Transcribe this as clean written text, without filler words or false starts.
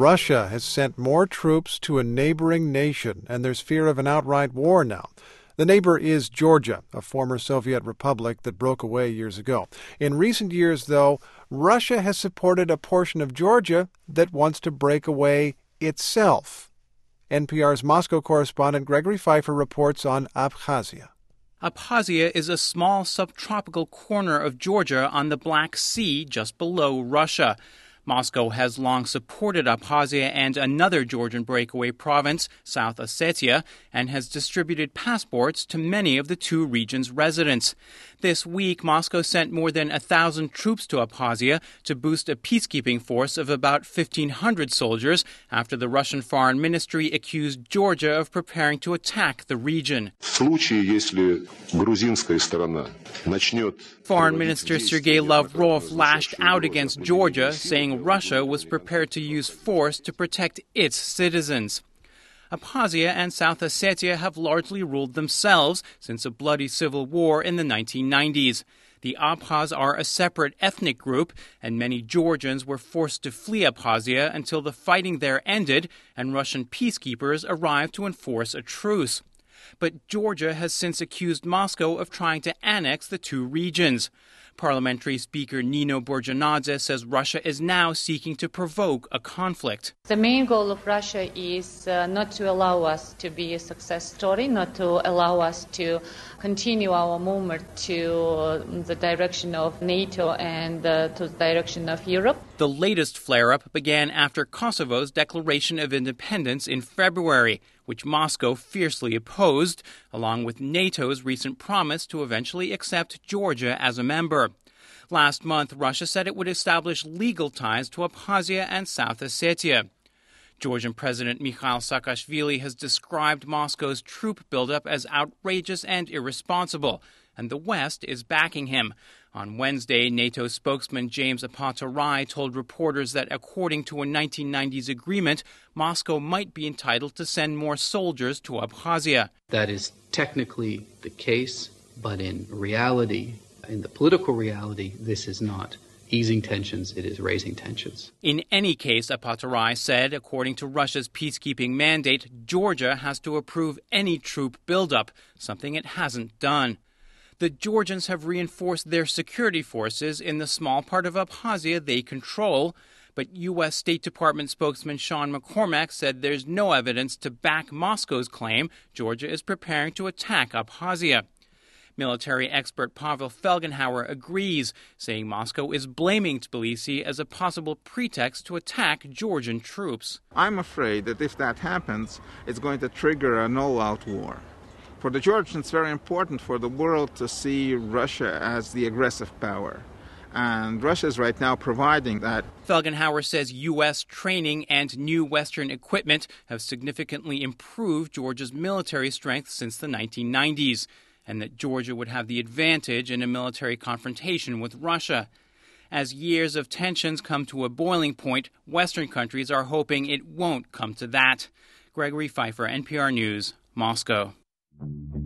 Russia has sent more troops to a neighboring nation, and there's fear of an outright war now. The neighbor is Georgia, a former Soviet republic that broke away years ago. In recent years, though, Russia has supported a portion of Georgia that wants to break away itself. NPR's Moscow correspondent Gregory Pfeiffer reports on Abkhazia. Abkhazia is a small subtropical corner of Georgia on the Black Sea just below Russia. Moscow has long supported Abkhazia and another Georgian breakaway province, South Ossetia, and has distributed passports to many of the two regions' residents. This week, Moscow sent more than 1,000 troops to Abkhazia to boost a peacekeeping force of about 1,500 soldiers after the Russian Foreign Ministry accused Georgia of preparing to attack the region. Foreign Minister Sergei Lavrov lashed out against Georgia, saying Russia was prepared to use force to protect its citizens. Abkhazia and South Ossetia have largely ruled themselves since a bloody civil war in the 1990s. The Abkhaz are a separate ethnic group, and many Georgians were forced to flee Abkhazia until the fighting there ended and Russian peacekeepers arrived to enforce a truce. But Georgia has since accused Moscow of trying to annex the two regions. Parliamentary Speaker Nino Burjanadze says Russia is now seeking to provoke a conflict. The main goal of Russia is not to allow us to be a success story, not to allow us to continue our movement to the direction of NATO and to the direction of Europe. The latest flare-up began after Kosovo's declaration of independence in February, which Moscow fiercely opposed, along with NATO's recent promise to eventually accept Georgia as a member. Last month, Russia said it would establish legal ties to Abkhazia and South Ossetia. Georgian President Mikhail Saakashvili has described Moscow's troop buildup as outrageous and irresponsible, and the West is backing him. On Wednesday, NATO spokesman James Apatorai told reporters that according to a 1990s agreement, Moscow might be entitled to send more soldiers to Abkhazia. That is technically the case, but in reality, in the political reality, this is not easing tensions, it is raising tensions. In any case, Apatorai said, according to Russia's peacekeeping mandate, Georgia has to approve any troop buildup, something it hasn't done. The Georgians have reinforced their security forces in the small part of Abkhazia they control, but U.S. State Department spokesman Sean McCormack said there's no evidence to back Moscow's claim Georgia is preparing to attack Abkhazia. Military expert Pavel Felgenhauer agrees, saying Moscow is blaming Tbilisi as a possible pretext to attack Georgian troops. I'm afraid that if that happens, it's going to trigger an all-out war. For the Georgians, it's very important for the world to see Russia as the aggressive power. And Russia is right now providing that. Felgenhauer says U.S. training and new Western equipment have significantly improved Georgia's military strength since the 1990s, and that Georgia would have the advantage in a military confrontation with Russia. As years of tensions come to a boiling point, Western countries are hoping it won't come to that. Gregory Pfeiffer, NPR News, Moscow.